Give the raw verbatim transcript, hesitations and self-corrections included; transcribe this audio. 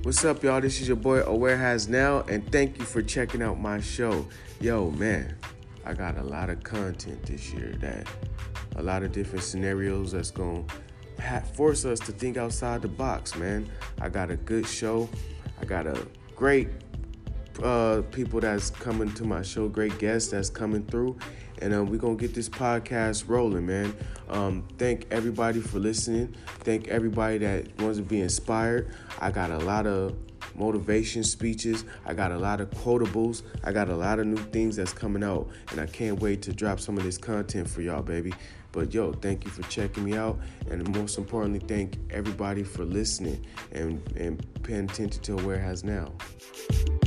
What's up, y'all? This is your boy Aware Has Now, and thank you for checking out my show. Yo, man, I got a lot of content this year, that a lot of different scenarios that's going to force us to think outside the box, man. I got a good show. I got a great uh, people that's coming to my show, great guests that's coming through, and uh, we're going to get this podcast rolling, man. Um, thank everybody for listening. Thank everybody that wants to be inspired. I got a lot of motivation speeches. I got a lot of quotables. I got a lot of new things that's coming out, and I can't wait to drop some of this content for y'all, baby. But yo, thank you for checking me out, and most importantly, thank everybody for listening and, and paying attention to Aware Has Now.